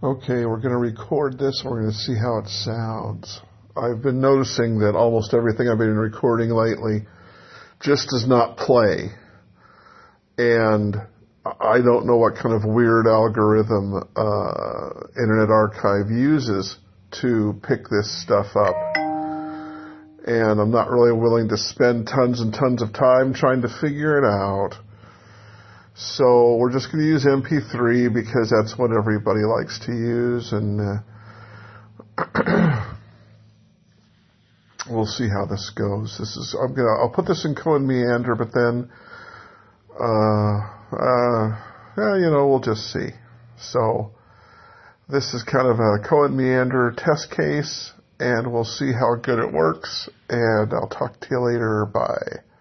Okay, we're going to record this and we're going to see how it sounds. I've been noticing that almost everything I've been recording lately just does not play. And I don't know what kind of weird algorithm Internet Archive uses to pick this stuff up. And I'm not really willing to spend tons and tons of time trying to figure it out. So we're just going to use MP3 because that's what everybody likes to use, and we'll see how this goes. I'll put this in Cohen Meander, but then, we'll just see. So this is kind of a Cohen Meander test case, and we'll see how good it works. And I'll talk to you later. Bye.